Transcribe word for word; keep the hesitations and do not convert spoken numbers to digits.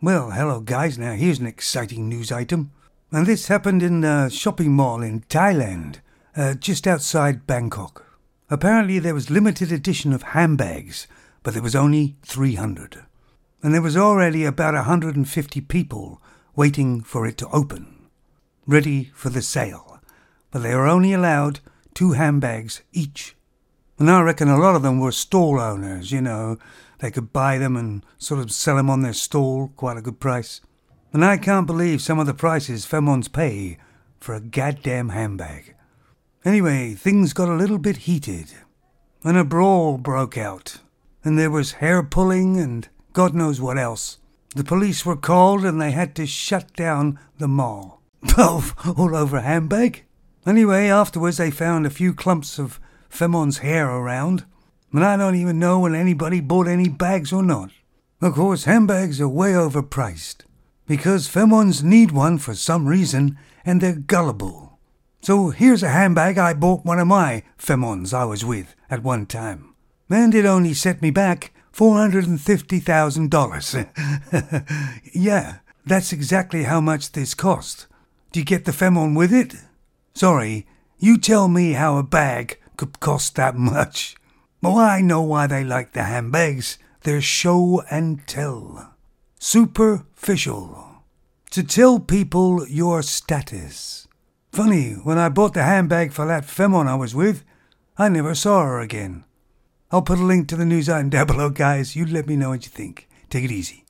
Well, hello guys, now here's an exciting news item. And this happened in a shopping mall in Thailand, uh, just outside Bangkok. Apparently there was limited edition of handbags, but there was only three hundred. And there was already about one hundred fifty people waiting for it to open, ready for the sale. But they were only allowed two handbags each. And I reckon a lot of them were stall owners, you know. They could buy them and sort of sell them on their stall, quite a good price. And I can't believe some of the prices Femons pay for a goddamn handbag. Anyway, things got a little bit heated, and a brawl broke out, and there was hair pulling and God knows what else. The police were called and they had to shut down the mall. Oh, all over a handbag? Anyway, afterwards they found a few clumps of Femons hair around, and I don't even know when anybody bought any bags or not. Of course, handbags are way overpriced, because Femons need one for some reason, and they're gullible. So here's a handbag I bought one of my Femons I was with at one time, and it only set me back four hundred fifty thousand dollars. Yeah, that's exactly how much this cost. Do you get the Femon with it? Sorry, you tell me how a bag could cost that much. Well, I know why they like the handbags. They're show and tell. Superficial. To tell people your status. Funny, when I bought the handbag for that Femon I was with, I never saw her again. I'll put a link to the news item down below, guys. You let me know what you think. Take it easy.